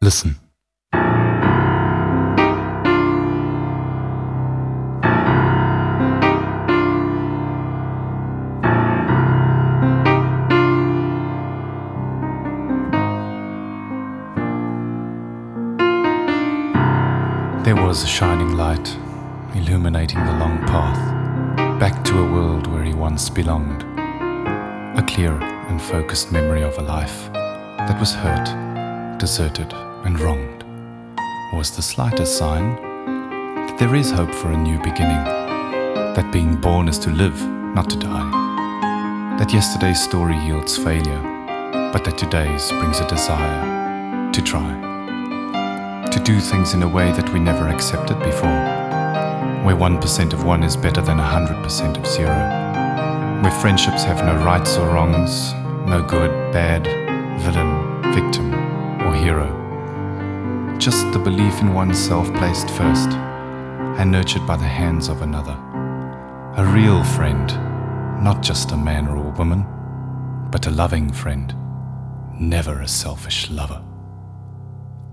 Listen. There was a shining light, illuminating the long path, back to a world where he once belonged. A clear and focused memory of a life that was hurt, deserted and wronged, was the slightest sign that there is hope for a new beginning, that being born is to live, not to die, that yesterday's story yields failure, but that today's brings a desire to try. To do things in a way that we never accepted before, where 1% of 1 is better than 100% of 0, where friendships have no rights or wrongs, no good, bad, villain, victim or hero. Just the belief in oneself placed first and nurtured by the hands of another. A real friend, not just a man or a woman, but a loving friend, never a selfish lover.